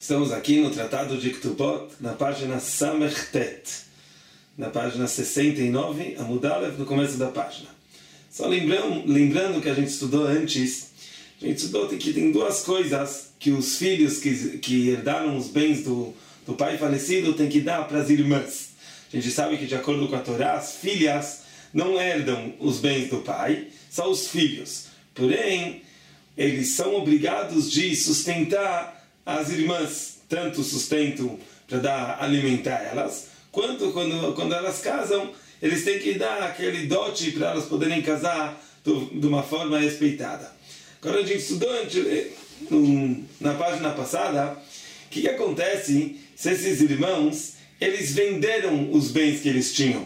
Estamos aqui no Tratado de Ktubot, na página Samechet, na página 69, Amud Aleph, no começo da página. Só lembrando que a gente estudou antes, a gente estudou que tem duas coisas que os filhos que herdaram os bens do pai falecido têm que dar para as irmãs. A gente sabe que, de acordo com a Torá, as filhas não herdam os bens do pai, só os filhos. Porém, eles são obrigados de sustentar as irmãs, tanto sustento para alimentar elas, quanto quando elas casam, eles têm que dar aquele dote para elas poderem casar de uma forma respeitada. Agora a gente estudou na página passada o que acontece se esses irmãos eles venderam os bens que eles tinham,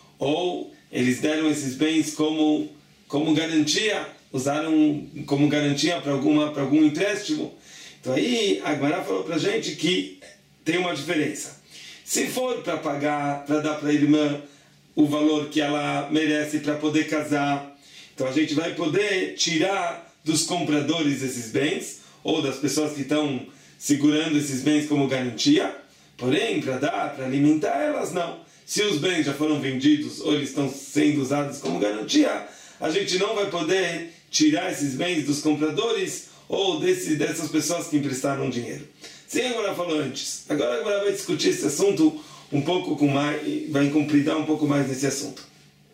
ou eles deram esses bens como garantia, usaram como garantia para algum empréstimo. Então aí a Gemara falou para a gente que tem uma diferença. Se for para pagar, para dar para a irmã o valor que ela merece para poder casar, então a gente vai poder tirar dos compradores esses bens, ou das pessoas que estão segurando esses bens como garantia. Porém, para dar, para alimentar elas, não. Se os bens já foram vendidos ou eles estão sendo usados como garantia, a gente não vai poder tirar esses bens dos compradores ou dessas pessoas que emprestaram dinheiro. Sim, agora falou antes. Agora a Gemara vai discutir esse assunto um pouco com mais, vai completar um pouco mais nesse assunto.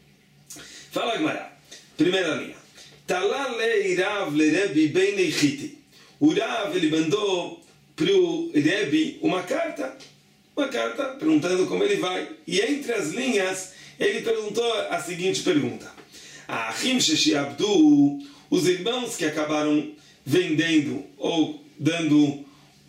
Fala, Gemara. Primeira linha. Talá le Rav le Rebbe ben leichiti. O Rav, ele mandou para o Rebbe uma carta perguntando como ele vai. E entre as linhas, ele perguntou a seguinte pergunta. Ahim sheshiabdu, os irmãos que acabaram vendendo ou dando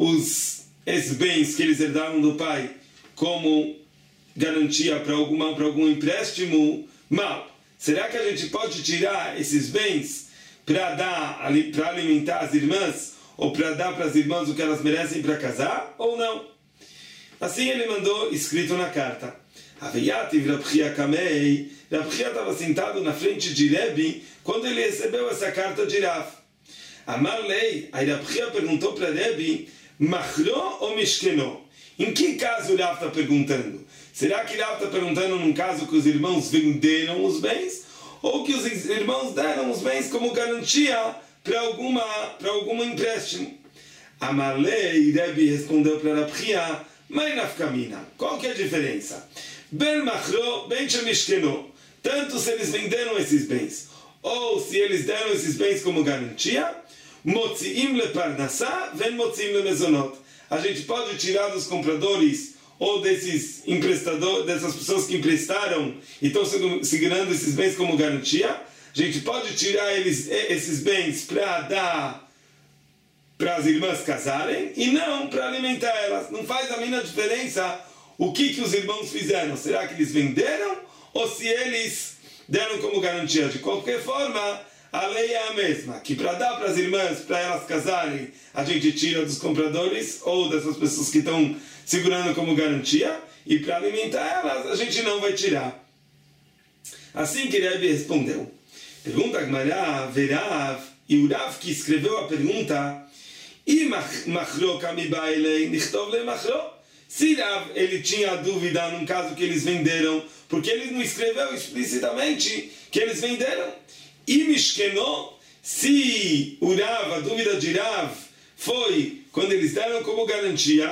esses bens que eles herdaram do pai como garantia para algum empréstimo, mal. Será que a gente pode tirar esses bens para alimentar as irmãs ou para dar para as irmãs o que elas merecem para casar ou não? Assim ele mandou escrito na carta. Aveyativ Rabchia Kamei. Rabchia estava sentado na frente de Rebbe quando ele recebeu essa carta de Rav. Amar lei, aí Rabchia perguntou para Rebbe, Machro ou Mishkeno? Em que caso o Rav está perguntando? Será que Rav está perguntando num caso que os irmãos venderam os bens? Ou que os irmãos deram os bens como garantia para algum empréstimo? Amar lei, Rebbe respondeu para Rabchia, Mai nafkamina, qual que é a diferença? Ben Machro, Ben Mishkeno. Tanto se eles venderam esses bens, ou se eles deram esses bens como garantia, Motziim le parnassá, ven motziim le mezonot. A gente pode tirar dos compradores ou desses emprestadores, dessas pessoas que emprestaram e estão segurando esses bens como garantia. A gente pode tirar esses bens para dar para as irmãs casarem e não para alimentar elas. Não faz a mínima diferença o que os irmãos fizeram. Será que eles venderam ou se eles deram como garantia? De qualquer forma, a lei é a mesma, que para dar para as irmãs, para elas casarem, a gente tira dos compradores ou dessas pessoas que estão segurando como garantia, e para alimentar elas, a gente não vai tirar. Assim que Rebbe respondeu. Pergunta a Gemara, Verav, e o Rav que escreveu a pergunta, se Rav ele tinha dúvida num caso que eles venderam, porque ele não escreveu explicitamente que eles venderam. E Mishkeno, se o Rav, a dúvida de Rav, foi quando eles deram como garantia,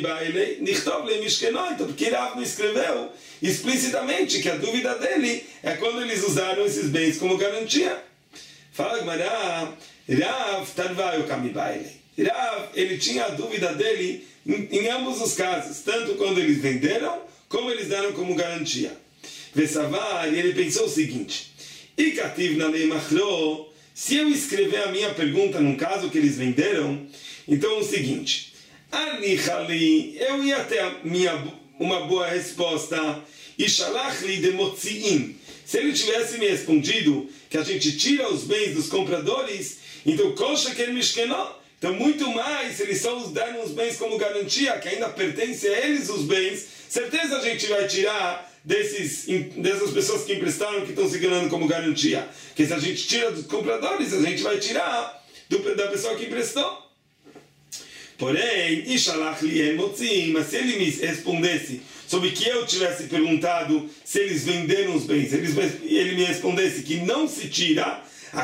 então porque Rav não escreveu explicitamente que a dúvida dele é quando eles usaram esses bens como garantia. Fala Gemara, Rav Tarvaio Kamibaile. Rav, ele tinha a dúvida dele em ambos os casos, tanto quando eles venderam, como eles deram como garantia. Vesavar, e ele pensou o seguinte, e Kativ na lei Machro, se eu escrever a minha pergunta num caso que eles venderam, então é o seguinte, Anichali, eu ia ter uma boa resposta, e Shalachli de Motziim, se ele tivesse me respondido que a gente tira os bens dos compradores, então Kosha Ken Mishkenó, então muito mais, se eles só deram os bens como garantia, que ainda pertence a eles os bens, certeza a gente vai tirar dessas pessoas que emprestaram, que estão segurando como garantia. Porque se a gente tira dos compradores, a gente vai tirar da pessoa que emprestou. Porém, Ishalach li en motzim, mas se ele me respondesse sobre que eu tivesse perguntado se eles venderam os bens, ele me respondesse que não se tira,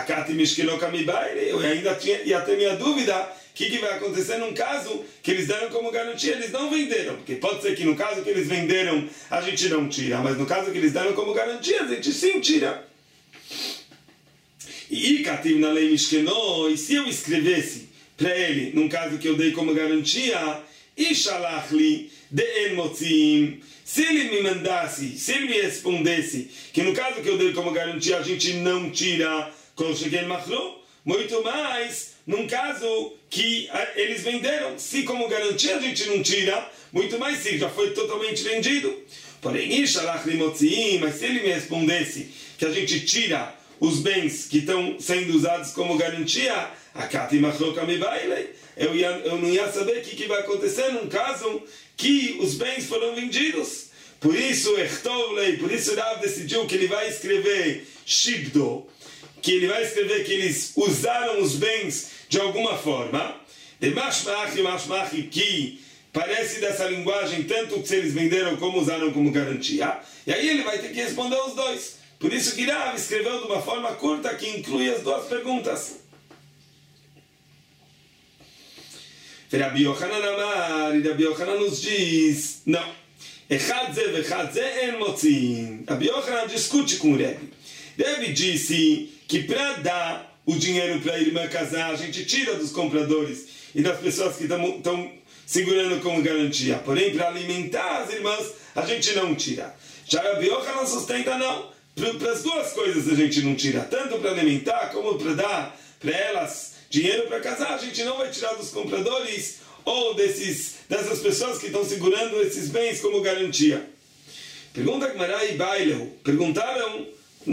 eu ainda ia ter minha dúvida, o que vai acontecer num caso que eles deram como garantia, eles não venderam, porque pode ser que no caso que eles venderam, a gente não tira, mas no caso que eles deram como garantia, a gente sim tira. E Kativ na lei Mishkenó, e se eu escrevesse para ele, num caso que eu dei como garantia, Ishalachli de'en motzim, se ele me mandasse, se ele me respondesse que no caso que eu dei como garantia a gente não tira kol sheken machlo, muito mais num caso que eles venderam, se como garantia a gente não tira, muito mais se já foi totalmente vendido. Porém, Ishalachli motzim, mas se ele me respondesse que a gente tira os bens que estão sendo usados como garantia, eu não ia saber o que vai acontecer num caso que os bens foram vendidos. Por isso, Rav decidiu que ele vai escrever Shibdo, que ele vai escrever que eles usaram os bens de alguma forma, de Mashmachi, que parece dessa linguagem, tanto que eles venderam como usaram como garantia, e aí ele vai ter que responder os dois. Por isso que Rav escreveu de uma forma curta que inclui as duas perguntas. Rabi Yochanan Amar, e Rabi Yochanan nos diz, não, Echadze vechadze en motzim. Rabi Yochanan discute com o Rebbe. Rebbe disse que para dar o dinheiro para a irmã casar, a gente tira dos compradores e das pessoas que estão segurando como garantia. Porém, para alimentar as irmãs, a gente não tira. Já Rabi Yochanan sustenta não. Para as duas coisas a gente não tira, tanto para alimentar como para dar para elas dinheiro para casar, a gente não vai tirar dos compradores ou dessas pessoas que estão segurando esses bens como garantia. Pergunta Gemara e Baileu, perguntaram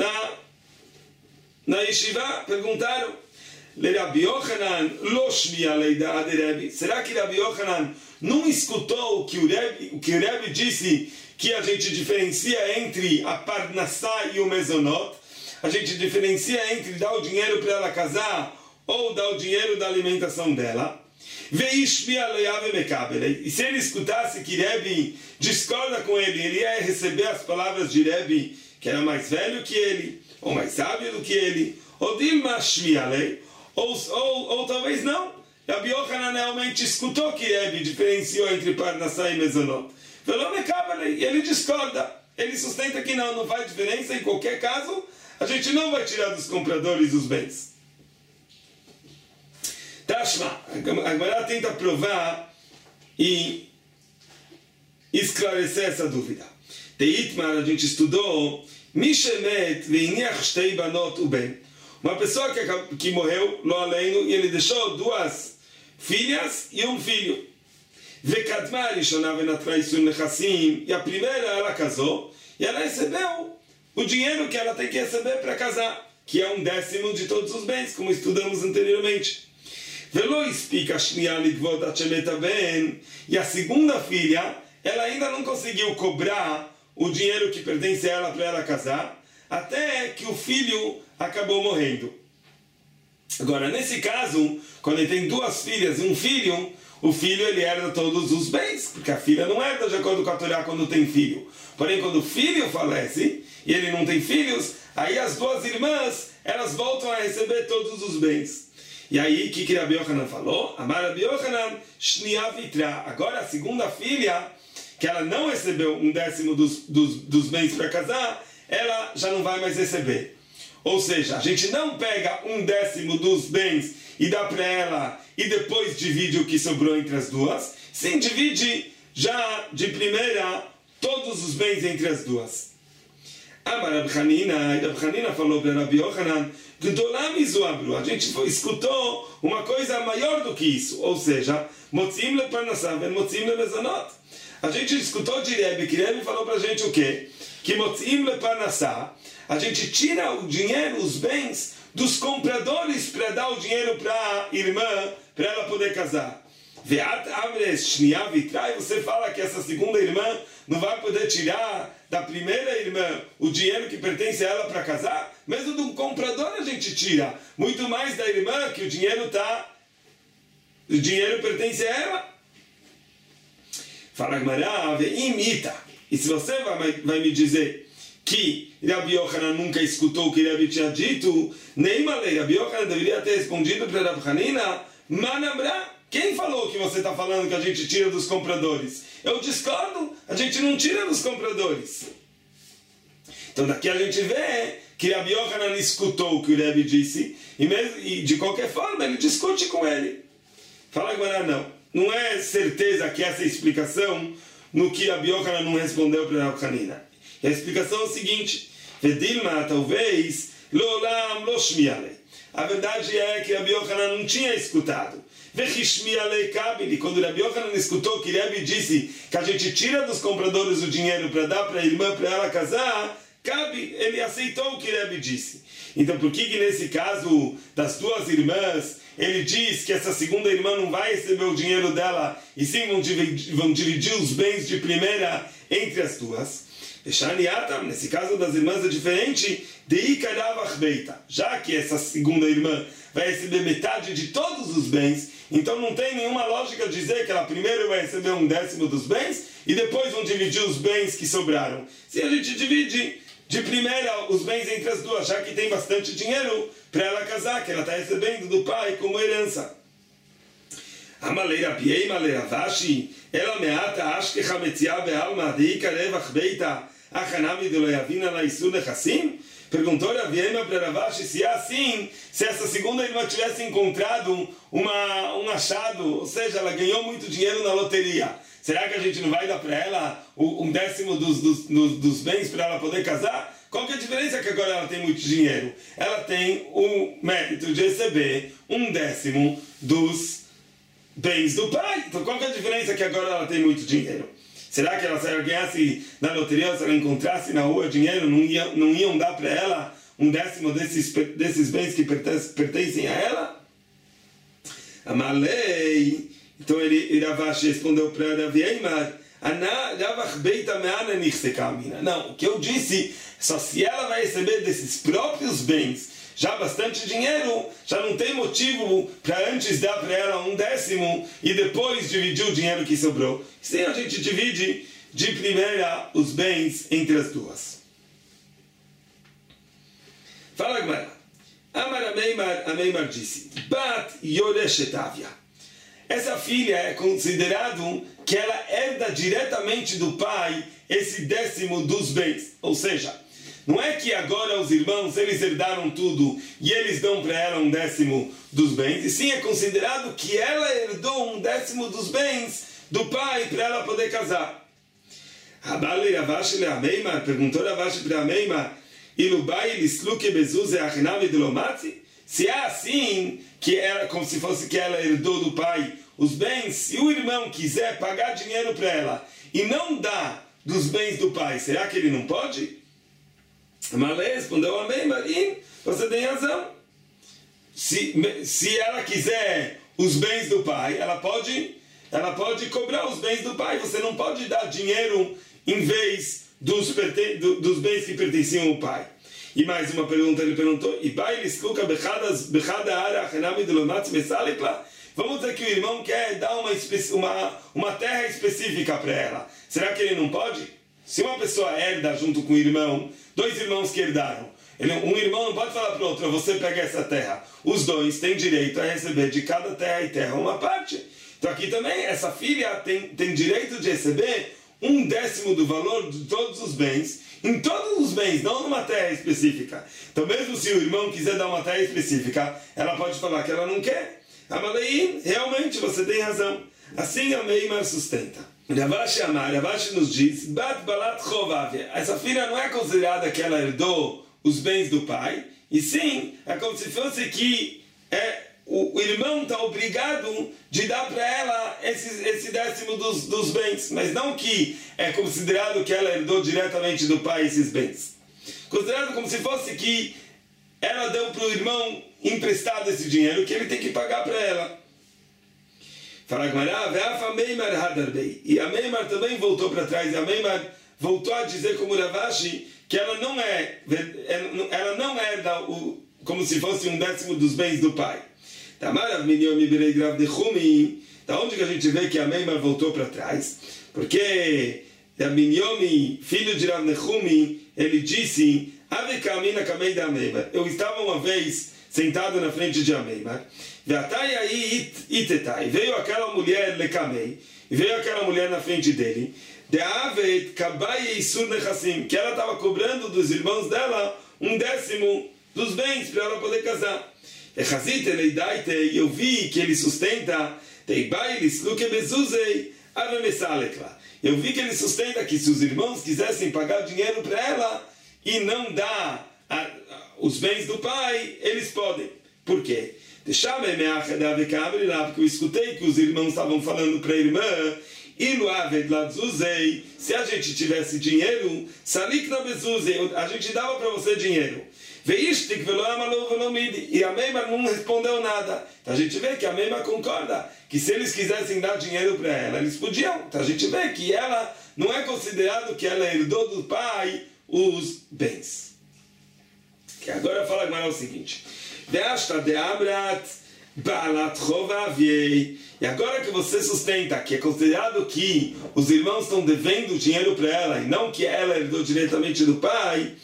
na Yeshiva, perguntaram Rabi Yochanan lo shmi'a leidá de Rebbe. Será que Rabi Yochanan não escutou o que o Rebbe disse, que a gente diferencia entre a Parnassá e o Mezonot? A gente diferencia entre dar o dinheiro para ela casar ou dar o dinheiro da alimentação dela. E se ele escutasse que Rebbe discorda com ele, ele ia receber as palavras de Rebbe, que era mais velho que ele, ou mais sábio do que ele, ou Dilma Shmi'alei, ou talvez não. Rabi Yochanan realmente escutou que Rebbe diferenciou entre Parnassá e Mezonot. E ele discorda. Ele sustenta que não faz diferença. Em qualquer caso, a gente não vai tirar dos compradores os bens. Tashma, a Gemara tenta provar e esclarecer essa dúvida. Teitmar, a gente estudou Mishemet veiniach shtei banot uben. Uma pessoa que morreu, lo aleinu, e ele deixou duas filhas e um filho. E a primeira ela casou e ela recebeu o dinheiro que ela tem que receber para casar, que é 1/10 de todos os bens, como estudamos anteriormente. E a segunda filha, ela ainda não conseguiu cobrar o dinheiro que pertence a ela para ela casar, até que o filho acabou morrendo. Agora, nesse caso, quando ele tem duas filhas e um filho, o filho ele herda todos os bens, porque a filha não herda de acordo com a Torá quando tem filho. Porém, quando o filho falece e ele não tem filhos, aí as duas irmãs elas voltam a receber todos os bens. E aí, o que Rabi Yochanan falou? Amar Rabi Yochanan, Shniya Vitra. Agora a segunda filha, que ela não recebeu 1/10 dos bens para casar, ela já não vai mais receber. Ou seja, a gente não pega 1/10 dos bens e dá para ela e depois divide o que sobrou entre as duas. Sim, divide já de primeira todos os bens entre as duas. Amar Rabi Hanina, e Rabi Hanina falou para Rabi Yochanan, a gente escutou uma coisa maior do que isso, ou seja, Motzim le Parnassá, Motzim le Mezonot. A gente escutou de Rebbe, que Rebbe falou para a gente o quê? Que Motzim le Parnassá, a gente tira o dinheiro, os bens, dos compradores para dar o dinheiro para a irmã, para ela poder casar. Veat Amres Shniya Vitra, e você fala que essa segunda irmã não vai poder tirar da primeira irmã o dinheiro que pertence a ela para casar? Mesmo de um comprador a gente tira, muito mais da irmã, que o dinheiro está o dinheiro pertence a ela. Fala Gemara, imita. E se você vai me dizer que Rabi Yochanan nunca escutou o que Rabi tinha dito, nem malei, Rabi Yochanan deveria ter respondido para Rabi Hanina, Manamra, quem falou que você está falando que a gente tira dos compradores? Eu discordo, a gente não tira dos compradores. Então daqui a gente vê que Rabi Yochanan escutou o que o Rabi disse, e de qualquer forma ele discute com ele. Fala agora, não é certeza que essa é a explicação no que Rabi Yochanan não respondeu para Rabi Hanina. E a explicação é o seguinte, Vedilma, talvez, Lolam lo shmialei. A verdade é que Rabi Yochanan não tinha escutado. Vechishmialei kabili, quando Rabi Yochanan escutou que Rabi disse que a gente tira dos compradores o dinheiro para dar para a irmã, para ela casar, cabe, ele aceitou o que Rabi disse. Então por que nesse caso das duas irmãs, ele diz que essa segunda irmã não vai receber o dinheiro dela e sim vão dividir os bens de primeira entre as duas? Nesse caso das irmãs é diferente, já que essa segunda irmã vai receber metade de todos os bens, então não tem nenhuma lógica dizer que ela primeiro vai receber 1/10 dos bens e depois vão dividir os bens que sobraram. Se a gente divide de primeira os bens entre as duas, já que tem bastante dinheiro para ela casar, que ela está recebendo do pai como herança. Amaleira piei, maleira vashi, ela meata, acho que chametzia bealma, deika revach beita, achanami de loyavina na isu nechassim? Perguntou Rabi Ema para Ravashi se é assim, se essa segunda irmã tivesse encontrado um achado, ou seja, ela ganhou muito dinheiro na loteria. Será que a gente não vai dar para ela 1/10 dos bens para ela poder casar? Qual que é a diferença que agora ela tem muito dinheiro? Ela tem o mérito de receber 1/10 dos bens do pai. Então qual que é a diferença que agora ela tem muito dinheiro? Será que se ela ganhasse na loteria, se ela encontrasse na rua dinheiro, não iam dar para ela 1/10 desses bens que pertencem a ela? Amalei. Então Ravashi respondeu para Rabi Eimar, não, o que eu disse, só se ela vai receber desses próprios bens já bastante dinheiro, já não tem motivo para antes dar para ela 1/10 e depois dividir o dinheiro que sobrou. Sim, a gente divide de primeira os bens entre as duas. Fala Gemara. Amar Ameimar disse, Bat Yoreshetavia. Essa filha é considerado que ela herda diretamente do pai esse 10 dos bens. Ou seja, não é que agora os irmãos, eles herdaram tudo e eles dão para ela 1/10 dos bens, e sim é considerado que ela herdou 1/10 dos bens do pai para ela poder casar. Perguntou Ravashi para Ameimar, se é assim, que era como se fosse que ela herdou do pai os bens, se o irmão quiser pagar dinheiro para ela e não dá dos bens do pai, será que ele não pode? Malé respondeu Amém, Marim, você tem razão. Se ela quiser os bens do pai, ela pode cobrar os bens do pai. Você não pode dar dinheiro em vez dos bens que pertenciam ao pai. E mais uma pergunta, ele perguntou, vamos dizer que o irmão quer dar uma terra específica para ela. Será que ele não pode? Se uma pessoa herda junto com o irmão, 2 irmãos que herdaram, um irmão não pode falar para o outro, você pega essa terra. Os 2 têm direito a receber de cada terra e terra uma parte. Então aqui também, essa filha tem direito de receber 1/10 do valor de todos os bens, em todos os bens, não numa terra específica. Então mesmo se o irmão quiser dar uma terra específica, ela pode falar que ela não quer. Amaleim, realmente você tem razão. Assim a Meimar sustenta. Ravashi nos diz, Bat Balat Chovavia. Essa filha não é considerada que ela herdou os bens do pai, e sim, é como se fosse que o irmão está obrigado de dar para ela esse 10 dos bens, mas não que é considerado que ela herdou diretamente do pai esses bens. Considerado como se fosse que ela deu para o irmão emprestado esse dinheiro que ele tem que pagar para ela. Fala Gemara, e a Meimar também voltou para trás, e a Meimar voltou a dizer como Ravashi que ela não herda como se fosse 1/10 dos bens do pai. Tamarav Minyomi Berei Grav Nechumi. Da onde que a gente vê que a Meimar voltou para trás? Porque Rav Minyomi, filho de Rav Nechumi, ele disse: Ave Kamina Kamei da Meimar. Eu estava uma vez sentado na frente de Ameimar. Veatai aí itetai. Veio aquela mulher Lekamei. E veio aquela mulher na frente dele. De Avet Kabai Isur Nechassim. Que ela estava cobrando dos irmãos dela 1/10 dos bens para ela poder casar. E eu vi que ele sustenta. Eu vi que ele sustenta que se os irmãos quisessem pagar dinheiro para ela e não dar os bens do pai, eles podem. Por quê? Porque eu escutei que os irmãos estavam falando para a irmã: se a gente tivesse dinheiro, a gente dava para você dinheiro. E a Meimar não respondeu nada. Então a gente vê que a Meimar concorda que se eles quisessem dar dinheiro para ela, eles podiam. Então a gente vê que ela não é considerado que ela herdou do pai os bens. Que agora fala agora o seguinte: e agora que você sustenta que é considerado que os irmãos estão devendo dinheiro para ela e não que ela herdou diretamente do pai,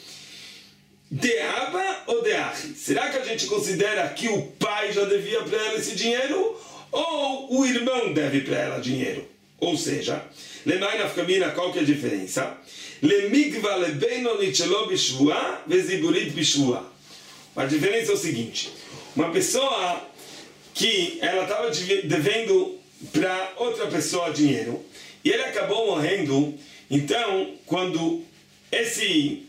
Deaba ou Deachi? Será que a gente considera que o pai já devia para ela esse dinheiro ou o irmão deve para ela dinheiro? Ou seja, Lemai nafkamina, qual que é a diferença? Lemigva lebeinonit shelo bishvua veziburit bishvua. A diferença é o seguinte: uma pessoa que ela estava devendo para outra pessoa dinheiro e ele acabou morrendo, então quando essa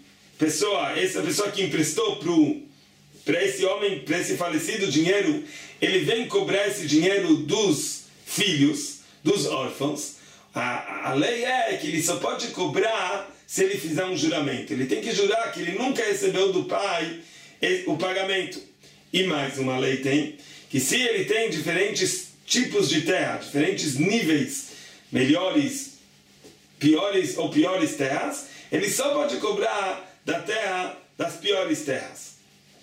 pessoa que emprestou para esse homem, para esse falecido dinheiro, ele vem cobrar esse dinheiro dos filhos, dos órfãos. A lei é que ele só pode cobrar se ele fizer um juramento. Ele tem que jurar que ele nunca recebeu do pai o pagamento. E mais uma lei tem que se ele tem diferentes tipos de terra, diferentes níveis, melhores, piores ou piores terras, ele só pode cobrar da terra das piores terras.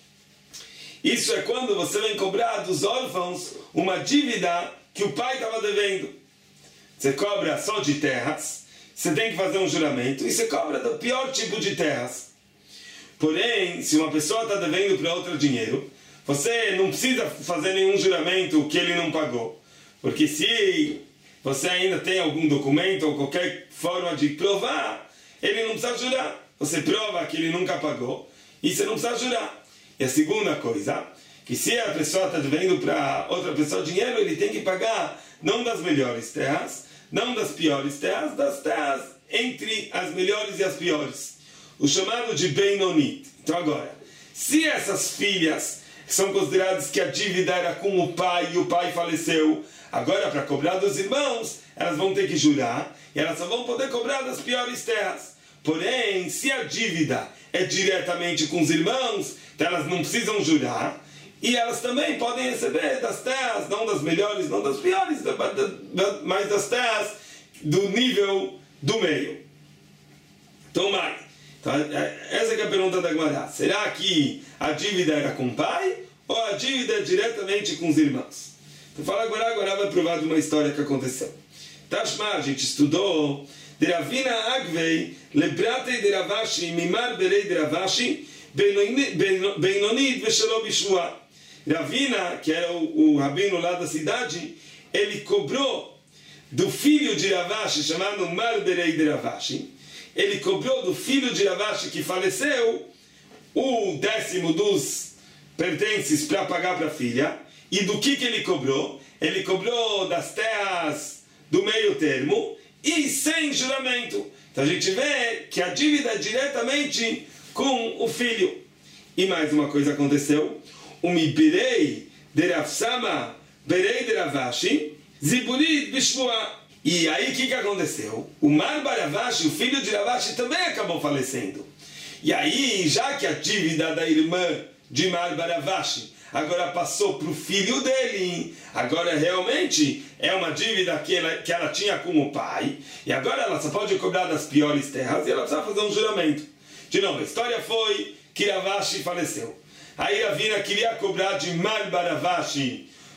Isso é quando você vem cobrar dos órfãos uma dívida que o pai estava devendo. Você cobra só de terras, você tem que fazer um juramento e você cobra do pior tipo de terras. Porém, se uma pessoa está devendo para outra dinheiro, você não precisa fazer nenhum juramento que ele não pagou. Porque se você ainda tem algum documento ou qualquer forma de provar, ele não precisa jurar. Você prova que ele nunca pagou e você não precisa jurar. E a segunda coisa, que se a pessoa está devendo para outra pessoa dinheiro, ele tem que pagar não das melhores terras, não das piores terras, das terras entre as melhores e as piores. O chamado de Beinonit. Então agora, se essas filhas são consideradas que a dívida era com o pai e o pai faleceu, agora para cobrar dos irmãos, elas vão ter que jurar e elas só vão poder cobrar das piores terras. Porém, se a dívida é diretamente com os irmãos, então elas não precisam jurar e elas também podem receber das terras, não das melhores, não das piores, mas das terras do nível do meio. Então, essa é a pergunta da Gemara. Será que a dívida era com o pai ou a dívida é diretamente com os irmãos? Então fala agora vai provar de uma história que aconteceu. Tashma, a gente estudou de Ravina Agvei lebratei de Ravashi mimar berei de Ravashi beinonit veshelo bishua. Ravina, que era o rabino lá da cidade, ele cobrou do filho de Ravashi, chamado Mar Berei de Ravashi. Ele cobrou do filho de Ravashi que faleceu o 10º dos pertences para pagar para a filha. E do que ele cobrou? Ele cobrou das terras do meio termo e sem juramento. Então a gente vê que a dívida é diretamente com o filho. E mais uma coisa aconteceu. O Mibirei de Rafsama Berei de Ravashi Ziburit Bishvua. E aí o que aconteceu? O Mar Baravashi, o filho de Ravashi, também acabou falecendo. E aí, já que a dívida da irmã de Mar Baravashi agora passou para o filho dele, agora realmente é uma dívida que ela tinha com o pai, e agora ela só pode cobrar das piores terras e ela precisa fazer um juramento. De novo, a história foi que Ravashi faleceu. Aí Ravina queria cobrar de Mar Baravashi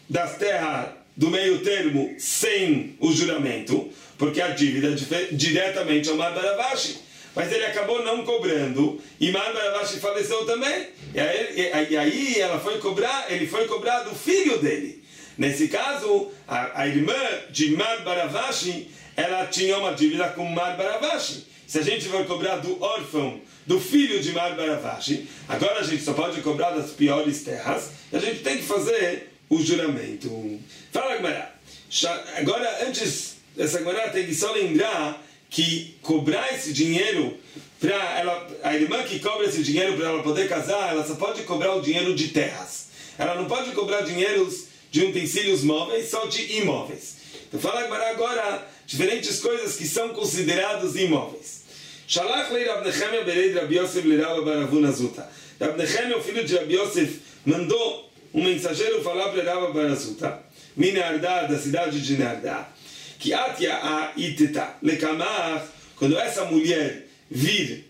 das terras do meio termo sem o juramento, porque a dívida é diretamente ao Mar Baravashi. Mas ele acabou não cobrando, e Mar Baravashi faleceu também. E aí ele foi cobrar do filho dele. Nesse caso, a irmã de Mar Baravashi, ela tinha uma dívida com Mar Baravashi. Se a gente for cobrar do órfão, do filho de Mar Baravashi, agora a gente só pode cobrar das piores terras, e a gente tem que fazer o juramento. Fala, Gemara. Agora, antes dessa Gemara, tem que só lembrar que cobrar esse dinheiro para ela, a irmã que cobra esse dinheiro para ela poder casar, ela só pode cobrar o dinheiro de terras. Ela não pode cobrar dinheiros de utensílios móveis, só de imóveis. Então fala agora diferentes coisas que são considerados imóveis. Shalach lei Rav Nechemia berei Rav Yosef le Rav bar Avuna Zuta. Rav Nechemia, o filho de Rav Yosef, mandou um mensageiro falar para Rav bar Zuta, Minardá, da cidade de Nardá, que atia a iteta lekamach, quando essa mulher vir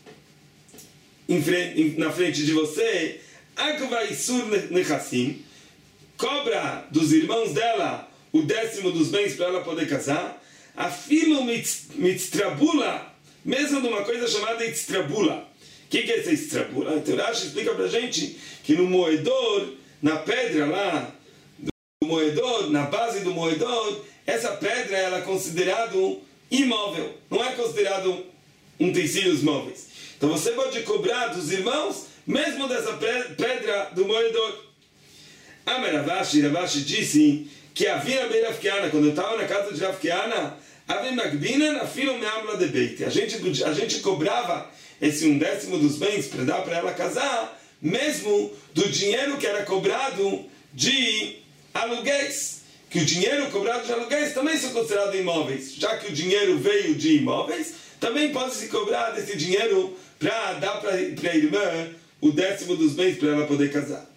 na frente de você, agva isur nechassim, cobra dos irmãos dela o 10º dos bens para ela poder casar, afilo mitztrabula, mesmo de uma coisa chamada itztrabula. O que é essa itztrabula? Então Rashi explica para a gente que no moedor, na pedra lá, do moedor, na base do moedor, essa pedra ela é considerada imóvel, não é considerado utensílios móveis. Então você pode cobrar dos irmãos, mesmo dessa pedra do moedor. Ravashi disse que havia bem Rav Kiana, quando eu estava na casa de Rav Kiana, a gente cobrava esse 1/10 dos bens para dar para ela casar, mesmo do dinheiro que era cobrado de aluguéis. Que o dinheiro cobrado de aluguéis também são considerados imóveis. Já que o dinheiro veio de imóveis, também pode se cobrar desse dinheiro para dar para a irmã o 10º dos bens para ela poder casar.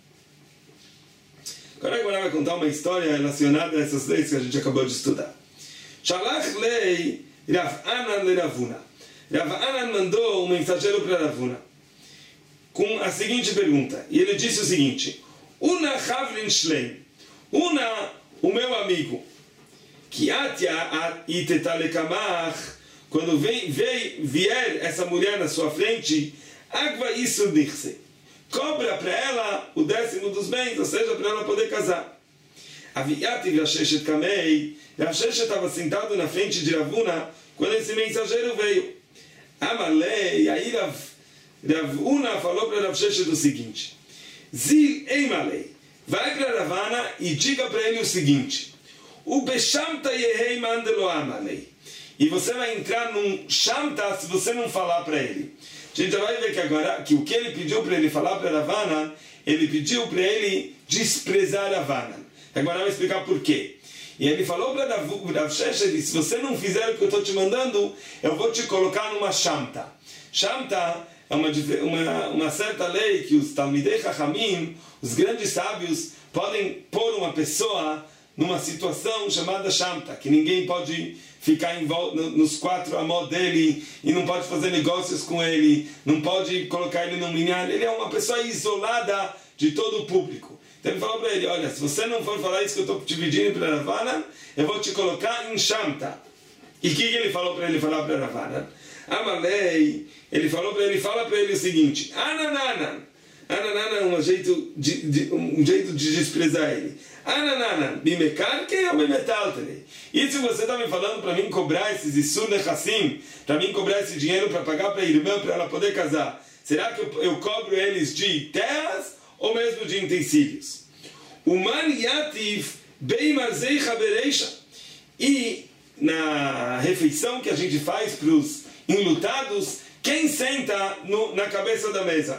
Agora eu vou contar uma história relacionada a essas leis que a gente acabou de estudar. Shalach lei Rav Anan le Ravuna. Rav Anan mandou um mensageiro para Ravuna com a seguinte pergunta. E ele disse o seguinte: Una Havlin Shleim. Una, o meu amigo, que atia a itetalekamach, quando vier essa mulher na sua frente, agva isso dirse. Cobra para ela o 10º dos bens, ou seja, para ela poder casar. Aviativ Rasheshet Kamei, Rasheshet estava sentado na frente de Ravuna quando esse mensageiro veio. Amalei, aí Ravuna falou para Rasheshet o seguinte: Zil Eimalei, vai para Ravana e diga para ele o seguinte: O Beshamta Yehei Mandelo Amalei. E você vai entrar num Shamta se você não falar para ele. A gente vai ver que agora, que o que ele pediu para ele falar para Ravana, ele pediu para ele desprezar Ravana. Agora vai explicar por quê. E ele falou para Rav Sheshet: se você não fizer o que eu estou te mandando, eu vou te colocar numa Shamta. Shamta é uma certa lei que os Talmidei Chachamim, os grandes sábios, podem pôr uma pessoa numa situação chamada Shamta, que ninguém pode ficar em volta, nos 4 amós dele, e não pode fazer negócios com ele, não pode colocar ele num minyan. Ele é uma pessoa isolada de todo o público. Então ele falou para ele: olha, se você não for falar isso que eu estou te pedindo para Ravana, eu vou te colocar em Shamta. E o que ele falou para ele falar para Ravana? Amalei, ele falou para ele: fala para ele o seguinte: Anananan. Anananan é um jeito de desprezar ele. Anananan, bimekarke ou bimetaltele. E se você está me falando para mim cobrar esses isur nechassim, para mim cobrar esse dinheiro para pagar para a irmã, para ela poder casar, será que eu cobro eles de terras ou mesmo de utensílios? Uman yativ beimarzei chabereisha. E na refeição que a gente faz para os enlutados, quem senta na cabeça da mesa?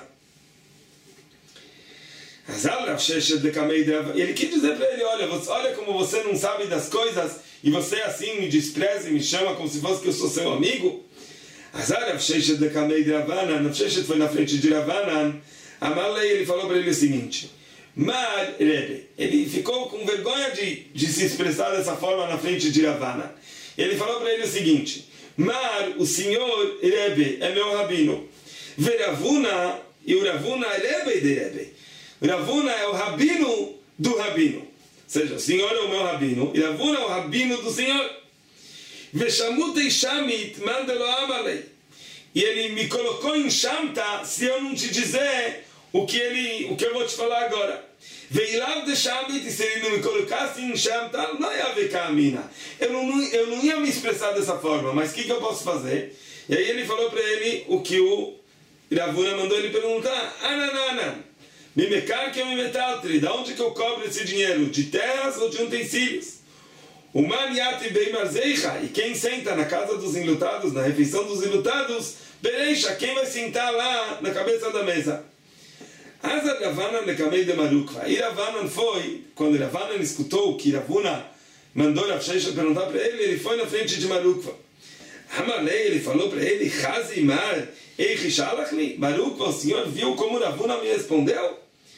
E ele quis dizer para ele: olha como você não sabe das coisas e você assim me despreza e me chama como se fosse que eu sou seu amigo. Rav Sheshet foi na frente de Ravanan. Amalei, ele falou para ele o seguinte: Mar Rebbe, ele ficou com vergonha de se expressar dessa forma na frente de Ravanan. Ele falou para ele o seguinte: Mar, o senhor Rebbe é meu rabino. Veravuna, e o Ravuna é Rebbe de Rebbe. Ravuna é o rabino do rabino. Ou seja, o Senhor é o meu rabino, e Ravuna é o rabino do Senhor. Veshamutei Shamit, mandelo amalei. E ele me colocou em Shamta, se eu não te dizer o que eu vou te falar agora. Veilav de Shamit, se ele não me colocasse em Shamta, não ia ver camina. Eu não ia me expressar dessa forma, mas o que eu posso fazer? E aí ele falou para ele o que o Ravuna mandou ele perguntar. Ananana, me mecar que eu me metaltri, da onde que eu cobro esse dinheiro? De terras ou de utensílios? O maniati bem marzeicha, e quem senta na casa dos enlutados, na refeição dos enlutados, bereixa, quem vai sentar lá na cabeça da mesa? Asa Ravanan lekamei de Marukva. E Ravanan foi, quando Ravanan escutou que Ravuna mandou Rav Sheshet perguntar para ele foi na frente de Marukva. Amalei, ele falou para ele, Chazimar, Eichishalachli, Marukva, o senhor viu como Ravuna me respondeu?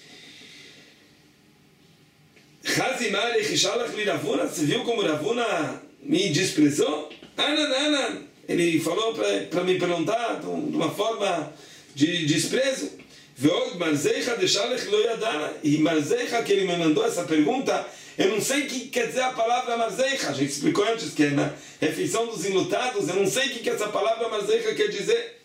Chazimar, Eichishalachli, Ravuna, você viu como Ravuna me desprezou? Anan, ele falou para me perguntar de uma forma de desprezo. E Marzeicha, que ele me mandou essa pergunta, eu não sei o que quer dizer a palavra Marzeicha. A gente explicou antes que é na refeição dos enlutados, eu não sei o que essa palavra Marzeicha quer dizer.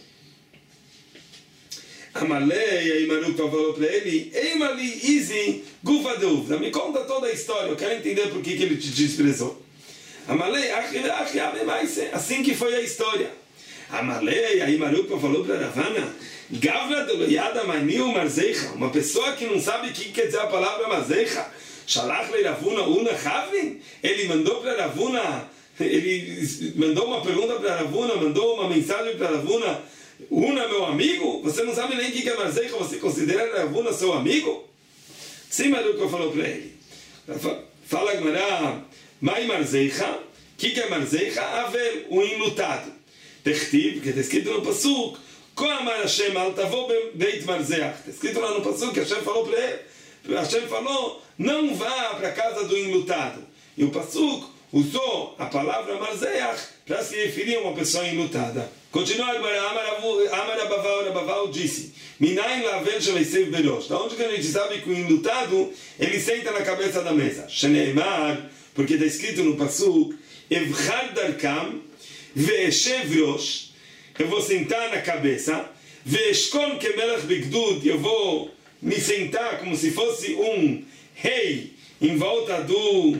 Amalei, aí Marukva falou para ele, Eimali Izi Gufa dúvida, me conta toda a história, eu quero entender por que ele te desprezou. Amalei, assim que foi a história. Amalei, aí Marukva falou para Ravana, Gavra Deloyada Maimil Marzeicha, uma pessoa que não sabe o que quer dizer a palavra Marzeicha, Shalach le Ravuna Una Chavin, ele mandou para Ravuna, ele mandou uma pergunta para Ravuna, mandou uma mensagem para Ravuna, Una, meu amigo, você não sabe nem o que é Marzeicha, você considera Ravuna seu amigo? Sim, Marukva falou para ele. Fala Gmará, Mai Marzeicha, o que é Marzeicha? Haver, o enlutado. Techtiv, porque está escrito no Pasuk, Koamar Hashem al tavo beit marzeach. Está escrito lá no Pasuk que Hashem falou para ele, Hashem falou, não vá para a casa do enlutado. E o Pasuk usou a palavra marzeach para se referir a uma pessoa enlutada. Continua agora, Amar Abaval disse, Minayin lavel shemeisev berosh. Da onde que a gente sabe que o enlutado, ele senta na cabeça da mesa? Sheneimar, porque está escrito no Pasuk, Evchar darkam, ve'eshev rosh, eu vou sentar na cabeça, ve'eshkon kemelach bigdud, eu vou me sentar como se fosse um rei em volta do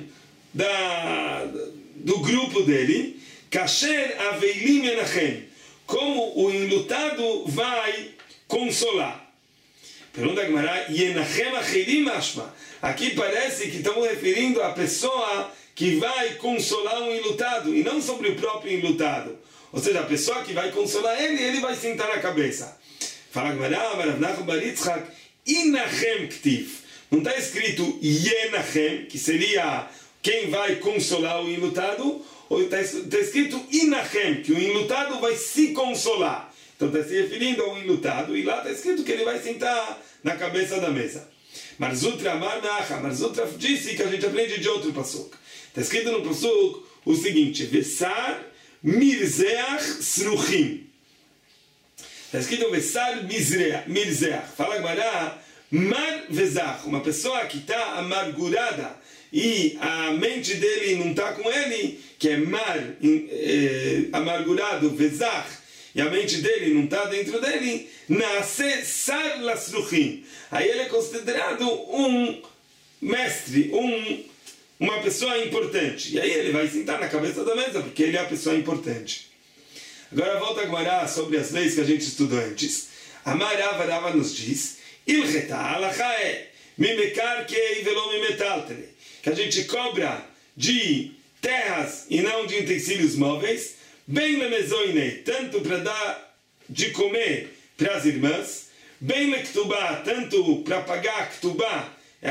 grupo dele, kasher aveilim enachem, como o enlutado vai consolar. Pergunta a Gemara, yenachem achirim ashma, aqui parece que estamos referindo a pessoa que vai consolar um enlutado, e não sobre o próprio enlutado. Ou seja, a pessoa que vai consolar ele vai sentar na cabeça. Fala Gemara, Maravnachum Baritzchak, Inachem Ktiv. Não está escrito Yenachem, que seria quem vai consolar o enlutado, ou está escrito Inachem, que o enlutado vai se consolar. Então está se referindo ao enlutado, e lá está escrito que ele vai sentar na cabeça da mesa. Marzutra Amar Meacha, Marzutra disse que a gente aprende de outro pasuk. Está escrito no pasuk o seguinte, Vesar Mirzeach Sruchim. Está escrito Vesar Mirzeach. Fala Gemara, Mar Vezach, uma pessoa que está amargurada e a mente dele não está com ele, que é mar, amargurado, Vezach, e a mente dele não está dentro dele, nasce Sar Lasruchim. Aí ele é considerado um mestre, uma pessoa importante. E aí ele vai sentar na cabeça da mesa, porque ele é a pessoa importante. Agora volta a Gemara sobre as leis que a gente estudou antes. Amar Rava nos diz, Ilcheta alachae, mimekar kei velo mimetaltere, que a gente cobra de terras e não de utensílios móveis, bem lemezoinei, tanto para dar de comer para as irmãs, bem lektubá, tanto para pagar ktubá, é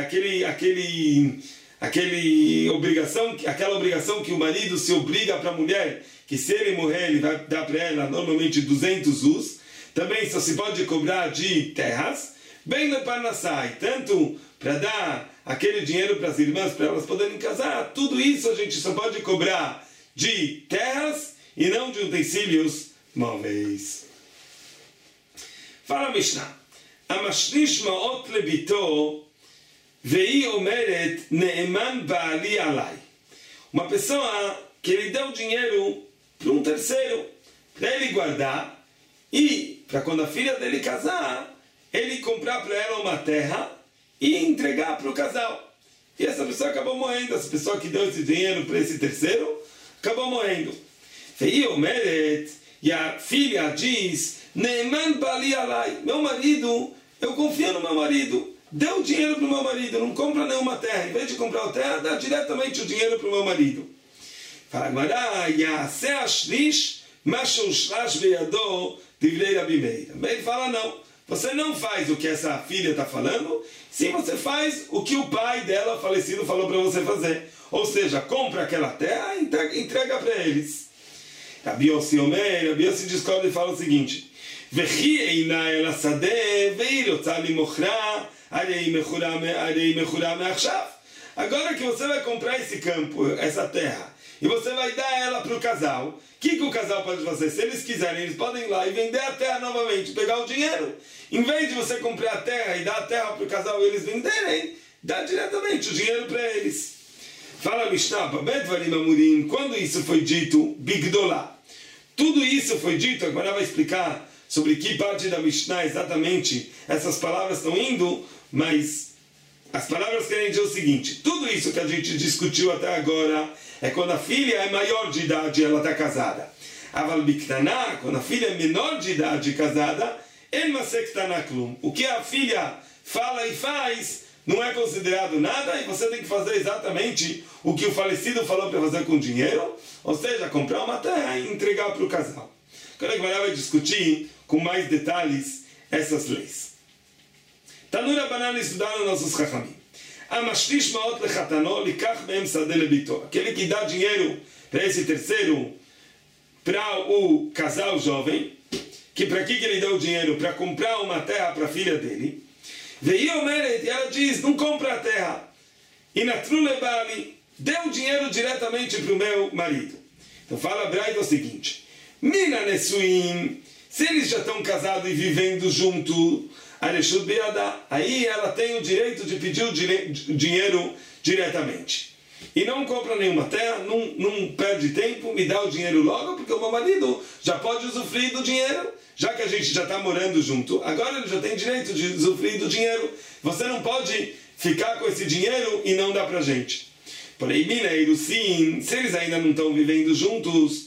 aquela obrigação que o marido se obriga para a mulher, que se ele morrer ele vai dar para ela normalmente 200 us, também só se pode cobrar de terras, bem leparnassai, tanto para dar aquele dinheiro para as irmãs, para elas poderem casar, tudo isso a gente só pode cobrar de terras e não de utensílios móveis. Fala Mishnah, Amashnish ma'ot lebito Vei omeret ne'eman ba'ali alai. Uma pessoa que ele deu dinheiro para um terceiro, para ele guardar, e para quando a filha dele casar, ele comprar para ela uma terra e entregar para o casal. E essa pessoa acabou morrendo, essa pessoa que deu esse dinheiro para esse terceiro, acabou morrendo. Vei omeret, e a filha diz, ne'eman ba'ali alai, meu marido, eu confio no meu marido, deu dinheiro para o meu marido, não compra nenhuma terra, em vez de comprar a terra, dá diretamente o dinheiro para o meu marido. Fala agora, ya'aseh ashlish ma she'ushlash beyado divrei Rabi Meir. Ele fala, não, você não faz o que essa filha está falando, sim, você faz o que o pai dela, falecido, falou para você fazer. Ou seja, compra aquela terra e entrega para eles. Rabi Yossi Omer, Rabi Yossi discorda e fala o seguinte, Vechi eina el asadeh ve'ir yotza limochra arei mechura me'achshav. Agora que você vai comprar esse campo, essa terra, e você vai dar ela para o casal, o que o casal pode fazer? Se eles quiserem, eles podem ir lá e vender a terra novamente, pegar o dinheiro. Em vez de você comprar a terra e dar a terra para o casal e eles venderem, dá diretamente o dinheiro para eles. Fala Mishnah, quando isso foi dito, Bigdolá. Tudo isso foi dito, agora vai explicar sobre que parte da Mishnah exatamente essas palavras estão indo, mas as palavras querem dizer o seguinte, tudo isso que a gente discutiu até agora é quando a filha é maior de idade e ela está casada. Aval Biktaná, quando a filha é menor de idade casada, o que a filha fala e faz não é considerado nada e você tem que fazer exatamente o que o falecido falou para fazer com o dinheiro, ou seja, comprar uma terra e entregar para o casal. Agora a Gemara vai discutir com mais detalhes essas leis. Tanura Banan estudaram nossos Chachamim. Amashlish maot lechatano likach mehem sadeh lebito. Aquele que dá dinheiro para esse terceiro, para o casal jovem, que para que ele deu o dinheiro? Para comprar uma terra para a filha dele. Veio Omeret, e ela diz, não compra a terra. E natru lebali, deu dinheiro diretamente para o meu marido. Então fala a Braita o seguinte, Mina nesuim, se eles já estão casados e vivendo junto, Areshut Beyadá, aí ela tem o direito de pedir o dinheiro diretamente. E não compra nenhuma terra, não perde tempo, me dá o dinheiro logo, porque o meu marido já pode usufruir do dinheiro, já que a gente já está morando junto, agora ele já tem direito de usufruir do dinheiro. Você não pode ficar com esse dinheiro e não dar pra gente. Porém, mineiro, sim, se eles ainda não estão vivendo juntos,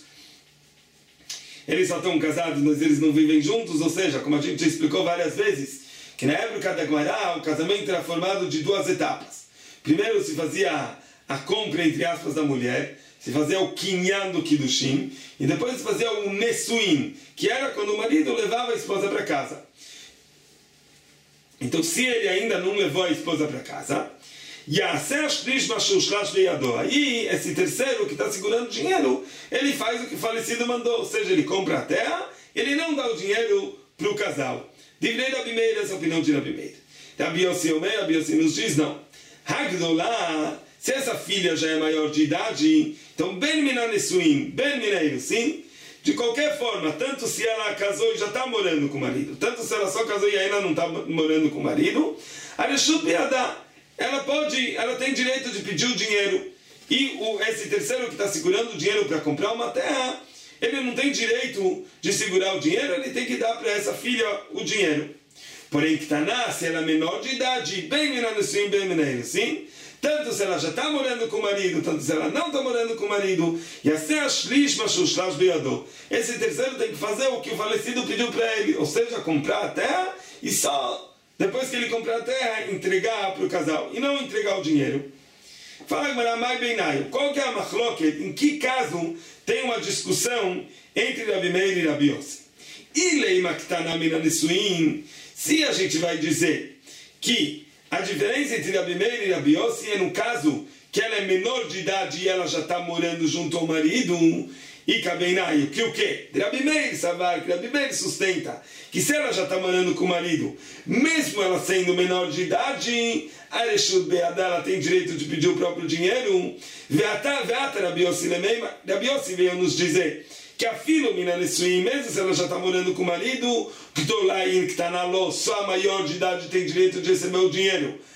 eles só estão casados, mas eles não vivem juntos, ou seja, como a gente já explicou várias vezes, que na época da Guará, o casamento era formado de duas etapas. Primeiro se fazia a compra, entre aspas, da mulher, se fazia o kinyan do Kiddushin, e depois se fazia o nesuin, que era quando o marido levava a esposa para casa. Então, se ele ainda não levou a esposa para casa, aí esse terceiro que está segurando o dinheiro, ele faz o que o falecido mandou, ou seja, ele compra a terra, ele não dá o dinheiro para o casal. Divrei Rabi Meir, essa é a opinião de Rabi Meir. Rabi Yossi Omer, Rabi Yossi nos diz, não. Hagdolá, se essa filha já é maior de idade, então ben mina nesuim, ben mina sim. De qualquer forma, tanto se ela casou e já está morando com o marido, tanto se ela só casou e ainda não está morando com o marido, Areshut Beyadá, ela tem direito de pedir o dinheiro. E esse terceiro que está segurando o dinheiro para comprar uma terra, ele não tem direito de segurar o dinheiro, ele tem que dar para essa filha o dinheiro. Porém, Ktaná, se ela é menor de idade, bem menor assim, bem menor assim, tanto se ela já está morando com o marido, tanto se ela não está morando com o marido, e assim esse terceiro tem que fazer o que o falecido pediu para ele, ou seja, comprar a terra e só depois que ele comprar a terra, entregar para o casal e não entregar o dinheiro. Fala Gmaramai Beinaio, qual que é a machloket? Em que caso tem uma discussão entre Rabi Meir e Rabi Yossi? Se a gente vai dizer que a diferença entre Rabi Meir e Rabi Yossi é no caso que ela é menor de idade e ela já está morando junto ao marido, e Kabeinaio, que o quê? Rabi Meir Savar, que Rabi Meir sustenta que se ela já está morando com o marido, mesmo ela sendo menor de idade, Areshut Beyadá, ela tem direito de pedir o próprio dinheiro. Veata Rabi Yossi Lemeima, Rabi Yossi veio nos dizer que a filha mina nesuim, mesmo se ela já está morando com o marido, só a maior de idade tem direito de receber o dinheiro.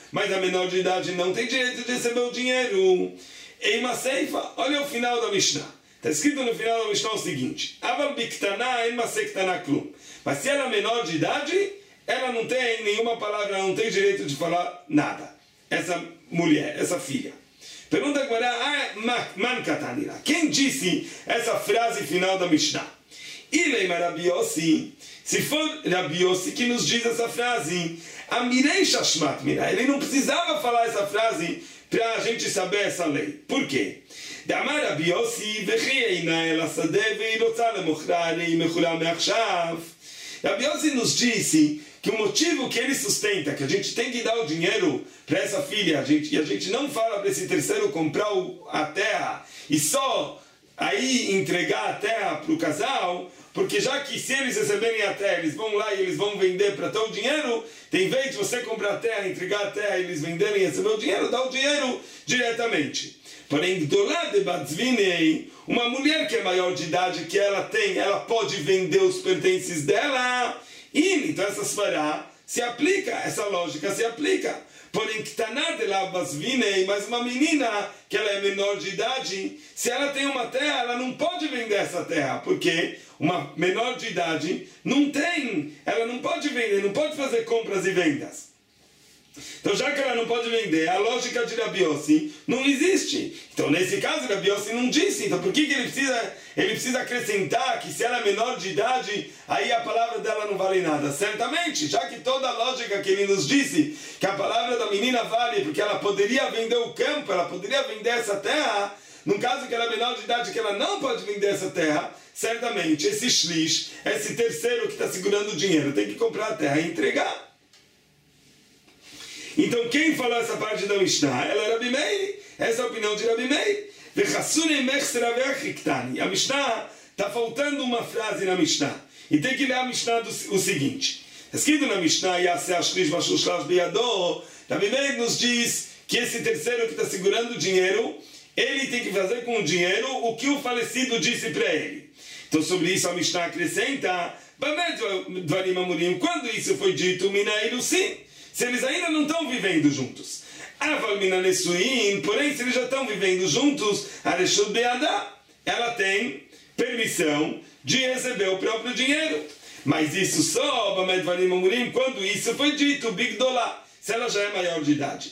mas a menor de idade não tem direito de receber o dinheiro. Em uma ceifa, olha o final da Mishnah. Está escrito no final da Mishnah o seguinte: Aval biktana en masektana klum. Mas se ela é menor de idade, ela não tem nenhuma palavra, ela não tem direito de falar nada. Essa mulher, essa filha. Pergunta agora, man katanira. Quem disse essa frase final da Mishnah? Ilei Rabi Yossi. Se for Rabi Yossi que nos diz essa frase, Amirei Shashmat Mira. Ele não precisava falar essa frase para a gente saber essa lei. Por quê? Damar Rabi Yossi vechieina el asadeh veirotza lemochra mechura meachshav. Rabi Yossi nos disse que o motivo que ele sustenta, que a gente tem que dar o dinheiro para essa filha, e a gente não fala para esse terceiro comprar a terra e só aí entregar a terra para o casal, porque já que se eles receberem a terra, eles vão lá e eles vão vender para ter o dinheiro, tem vez de você comprar a terra, entregar a terra, eles venderem e receber o dinheiro, dá o dinheiro diretamente. Porém, Gdolá de Batzvinei, uma mulher que é maior de idade, que ela pode vender os pertences dela, e então essa svará se aplica, essa lógica se aplica. Porém, Ktaná de la Batzvinei, mas uma menina que ela é menor de idade, se ela tem uma terra, ela não pode vender essa terra, porque uma menor de idade ela não pode vender, não pode fazer compras e vendas. Então, já que ela não pode vender, a lógica de Rabi Yossi não existe. Então, nesse caso, Rabi Yossi não disse. Então, por que ele precisa acrescentar que se ela é menor de idade, aí a palavra dela não vale nada? Certamente, já que toda a lógica que ele nos disse, que a palavra da menina vale, porque ela poderia vender o campo, ela poderia vender essa terra, no caso que ela é menor de idade, que ela não pode vender essa terra, certamente, esse shlish, esse terceiro que está segurando o dinheiro, tem que comprar a terra e entregar. Então, quem falou essa parte da Mishnah? Ela é Rabi Meir. Essa é a opinião de Rabi Meir. A Mishnah está faltando uma frase na Mishnah. E tem que ler a Mishnah o seguinte. Está escrito na Mishnah, Rabi Meir nos diz que esse terceiro que está segurando o dinheiro, ele tem que fazer com o dinheiro o que o falecido disse para ele. Então, sobre isso a Mishnah acrescenta, quando isso foi dito, sim. Se eles ainda não estão vivendo juntos. Porém, se eles já estão vivendo juntos, ela tem permissão de receber o próprio dinheiro. Mas isso só, quando isso foi dito, se ela já é maior de idade.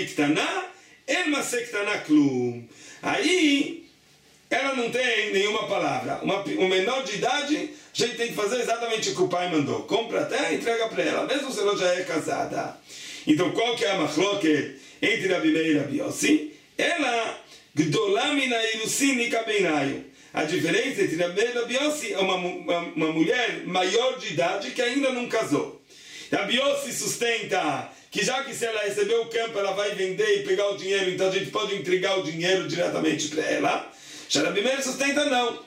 Aí, ela não tem nenhuma palavra. Um menor de idade, a gente tem que fazer exatamente o que o pai mandou. Compra a terra e entrega para ela, mesmo se ela já é casada. Então, qual que é a machloket entre Rabi Meir e Rabi Yossi? Ela, gdolá mina ilusin nikabeinayu. A diferença entre Rabi Meir e Rabi Yossi é uma mulher maior de idade que ainda não casou. Rabi Yossi sustenta que já que se ela receber o campo, ela vai vender e pegar o dinheiro, então a gente pode entregar o dinheiro diretamente para ela. Já Rabi Meir sustenta não.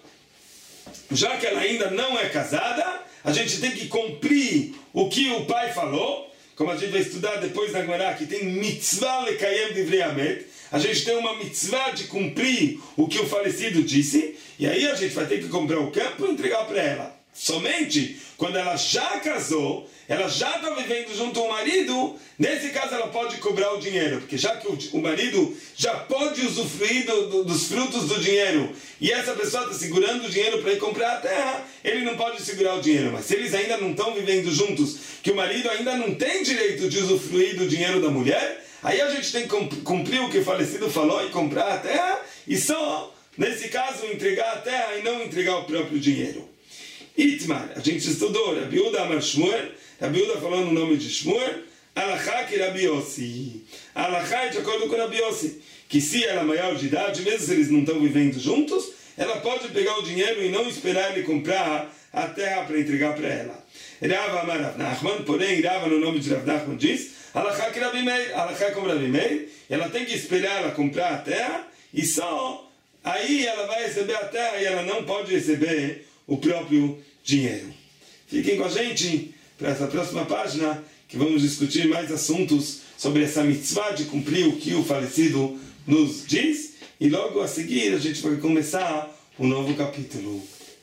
Já que ela ainda não é casada, a gente tem que cumprir o que o pai falou, como a gente vai estudar depois na Gemara, que tem mitzvah lekayem divrei hamet, a gente tem uma mitzvah de cumprir o que o falecido disse, e aí a gente vai ter que comprar o campo e entregar para ela. Somente quando ela já casou, ela já está vivendo junto ao marido, nesse caso ela pode cobrar o dinheiro, porque já que o marido já pode usufruir dos frutos do dinheiro, e essa pessoa está segurando o dinheiro para ir comprar a terra, ele não pode segurar o dinheiro. Mas se eles ainda não estão vivendo juntos, que o marido ainda não tem direito de usufruir do dinheiro da mulher, aí a gente tem que cumprir o que o falecido falou e comprar a terra, e só, nesse caso, entregar a terra e não entregar o próprio dinheiro. Itmar, a gente estudou, Rabi Uda Amar Shmuel, Rabi Uda falando o nome de Shmuel, Alachá que Rabi Yossi. Alachá é de acordo com Rabi Yossi, que se ela é maior de idade, mesmo se eles não estão vivendo juntos, ela pode pegar o dinheiro e não esperar ele comprar a terra para entregar para ela. Rava Amar Rav Nachman, porém Rava no nome de Rav Nachman diz, Alachá que Rabi Meir, Alachá como Rabi Meir, ela tem que esperar ela comprar a terra e só aí ela vai receber a terra e ela não pode receber o próprio dinheiro. Fiquem com a gente para essa próxima página, que vamos discutir mais assuntos sobre essa mitzvah de cumprir o que o falecido nos diz, e logo a seguir a gente vai começar um novo capítulo.